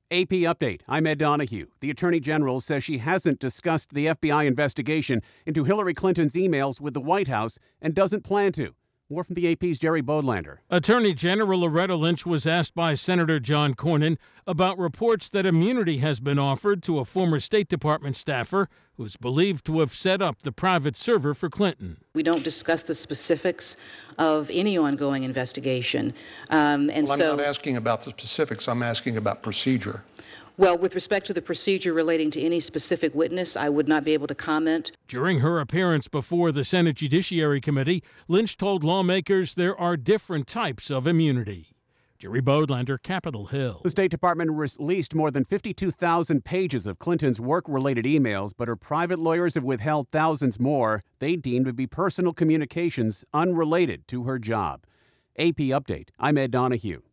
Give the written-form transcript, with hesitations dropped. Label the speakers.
Speaker 1: AP Update. I'm Ed Donahue. The Attorney General says she hasn't discussed the FBI investigation into Hillary Clinton's emails with the White House and doesn't plan to. More from the AP's Jerry Bodlander.
Speaker 2: Attorney General Loretta Lynch was asked by Senator John Cornyn about reports that immunity has been offered to a former State Department staffer who's believed to have set up the private server for Clinton.
Speaker 3: We don't discuss the specifics of any ongoing investigation.
Speaker 4: I'm not asking about the specifics. I'm asking about procedure.
Speaker 3: Well, with respect to the procedure relating to any specific witness, I would not be able to comment.
Speaker 2: During her appearance before the Senate Judiciary Committee, Lynch told lawmakers there are different types of immunity. Jerry Bodlander, Capitol Hill.
Speaker 1: The State Department released more than 52,000 pages of Clinton's work-related emails, but her private lawyers have withheld thousands more they deem to be personal communications unrelated to her job. AP Update. I'm Ed Donahue.